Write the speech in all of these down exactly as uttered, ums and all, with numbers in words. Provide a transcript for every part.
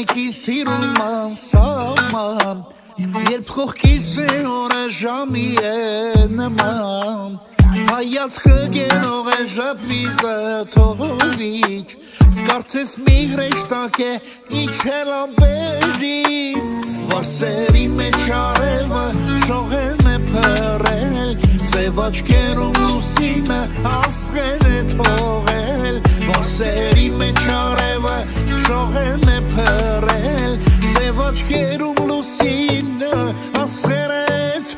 մեկի սիրում անսահման Երբ խողքիս է օրը ժամի է նման Հայացքը գերող է ժապիտը թողիչ Կարծես մի հրեշտակ է իջել ամբերից Վարսերի մեջ արևը շողեն է փռել Սև աչքերում լուսինը ասղեր է թողել Վարսերի մեջ արևը շողեն է փռել Սև աչքերում լուսինը ասղեր է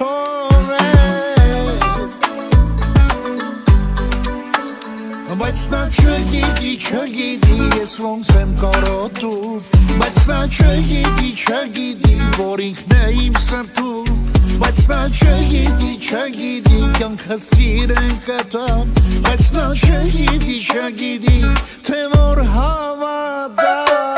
թողել Բայց նա չգիտի, չգիտի, ես ոնց եմ կարոտում Բայց նա չգիտի, չգիտի, որ ինքն է իմ սրտում Բայց նա չգիտի, չգիտի, կյանքը սիրեն կտամ Բայց նա չգիտի, չգիտի, թե որ հավատա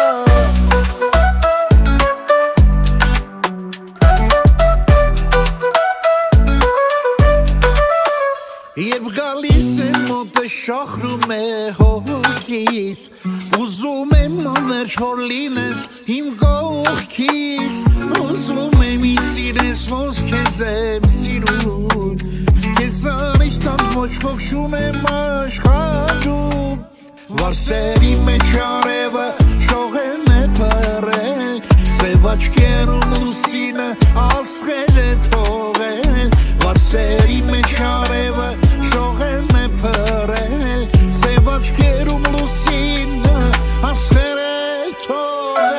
Երբ գալիս է մոտը շախրում է հոգիս Ուզում եմ անverջ որ լինես իմ կողքիս Ուզում եմ ինձ սիրես ոնց քեզ եմ սիրում Քեզ անից տան ոչ ոք չունեմ աշխարհում Վարսերի մեջ արևը շողեն է փռել Սև աչքերում լուսինը ասղեր է թողել Վարսերի մեջ արևը շողեն է փռել Սև աչքերում լուսինը ասղեր է թողել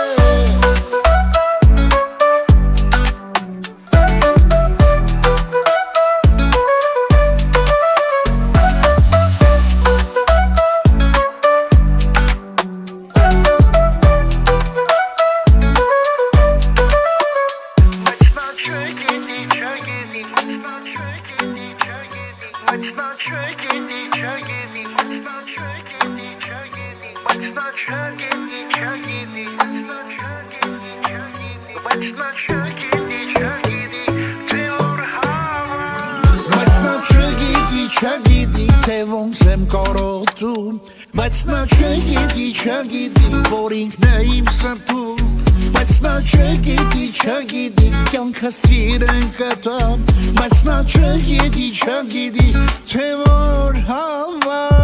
It's not tricky, tricky, it's not tricky, tricky, it's not tricky, tricky, it's not tricky, tricky, it's not tricky, tricky, թե որ հավատա Բայց նա չգիտի, չգիտի, թե ոնց եմ կարոտում Բայց նա չգիտի, չգիտի, որ ինքն է իմ սրտում Բայց նա չգիտի, չգիտի, կյանքը սիրեն կտամ Բայց նա չգիտի, չգիտի, թե որ հավատա